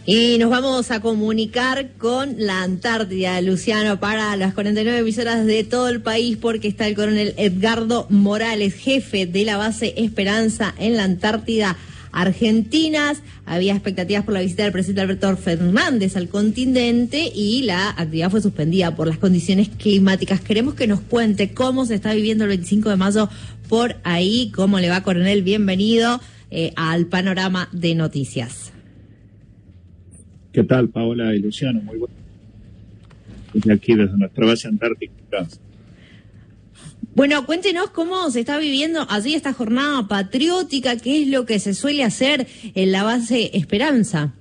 Y nos vamos a comunicar con la Antártida, Luciano, para las 49 emisoras de todo el país, porque está el coronel Edgardo Morales, jefe de la base Esperanza en la Antártida Argentina. Había expectativas por la visita del presidente Alberto Fernández al continente y la actividad fue suspendida por las condiciones climáticas. Queremos que nos cuente cómo se está viviendo el 25 de mayo por ahí. ¿Cómo le va, coronel? Bienvenido al panorama de noticias. ¿Qué tal, Paola y Luciano? Muy bueno. Desde aquí, desde nuestra base antártica. Bueno, cuéntenos cómo se está viviendo allí esta jornada patriótica, qué es lo que se suele hacer en la base Esperanza.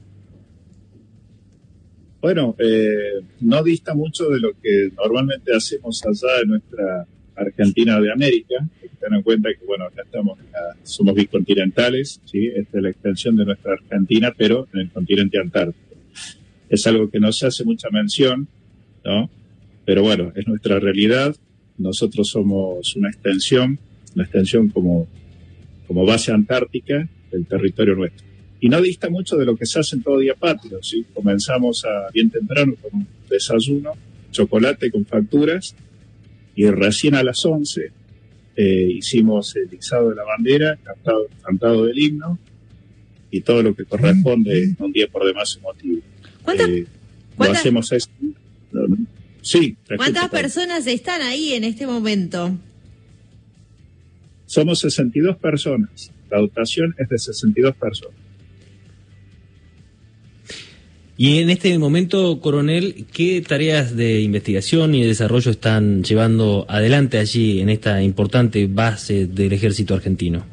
Bueno, no dista mucho de lo que normalmente hacemos allá en nuestra Argentina de América. Ten en cuenta que, bueno, acá somos bicontinentales, ¿sí? Esta es la extensión de nuestra Argentina, pero en el continente antártico. Es algo que no se hace mucha mención, ¿no? Pero bueno, es nuestra realidad. Nosotros somos una extensión como base antártica del territorio nuestro. Y no dista mucho de lo que se hace en todo día patrio, ¿sí? Comenzamos bien temprano con un desayuno, chocolate con facturas, y recién a las 11 hicimos el izado de la bandera, cantado del himno, y todo lo que corresponde un día por demás emotivo. Lo hacemos así. Sí. ¿Cuántas personas están ahí en este momento? Somos 62 personas. La dotación es de 62 personas. Y en este momento, coronel, ¿qué tareas de investigación y de desarrollo están llevando adelante allí en esta importante base del ejército argentino?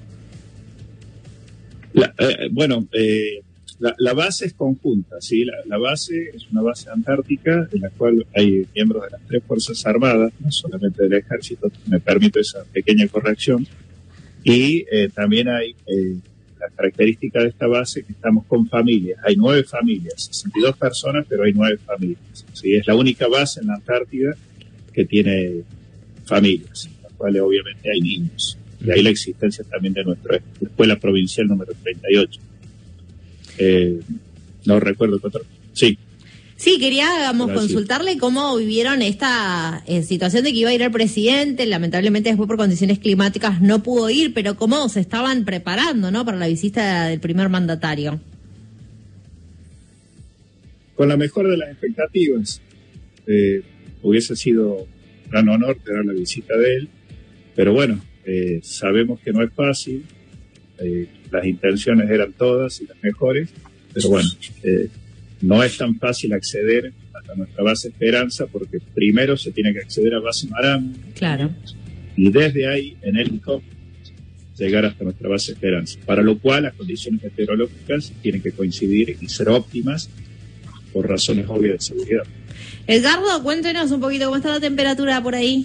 La base es conjunta, ¿sí? La base es una base antártica en la cual hay miembros de las 3 Fuerzas Armadas, no solamente del Ejército, me permito esa pequeña corrección, y también hay la característica de esta base que estamos con familias. Hay 9 familias, 62 personas, pero hay 9 familias, ¿sí? Es la única base en la Antártida que tiene familias, en las cuales obviamente hay niños. Y ahí la existencia también de nuestra escuela provincial número 38. No recuerdo qué otro. Sí. Sí, queríamos consultarle cómo vivieron esta situación de que iba a ir el presidente. Lamentablemente después por condiciones climáticas no pudo ir, pero cómo se estaban preparando, ¿no?, para la visita del primer mandatario. Con la mejor de las expectativas. Hubiese sido un gran honor tener la visita de él, pero bueno, sabemos que no es fácil. Las intenciones eran todas y las mejores, pero bueno, no es tan fácil acceder a nuestra base Esperanza, porque primero se tiene que acceder a base Marambo. Claro. Y desde ahí, en helicóptero, llegar hasta nuestra base Esperanza, para lo cual las condiciones meteorológicas tienen que coincidir y ser óptimas por razones obvias de seguridad. Edgardo, cuéntenos un poquito cómo está la temperatura por ahí.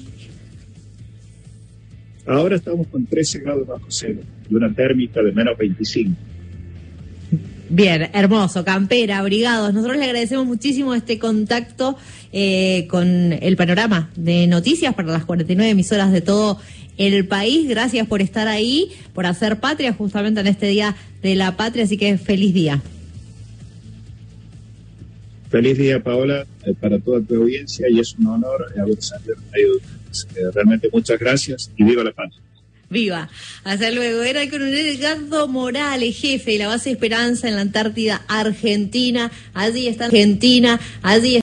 Ahora estamos con 13 grados bajo cero y una térmica de menos 25. Bien, hermoso, campera, abrigados. Nosotros le agradecemos muchísimo este contacto con el panorama de noticias para las 49 emisoras de todo el país. Gracias por estar ahí, por hacer patria justamente en este Día de la Patria, así que feliz día. Feliz día, Paola, para toda tu audiencia, y es un honor haber salido en medio de ustedes. Realmente muchas gracias y viva la patria. Viva. Hasta luego. Era el coronel Edgardo Morales, jefe de la base Esperanza en la Antártida Argentina. Allí está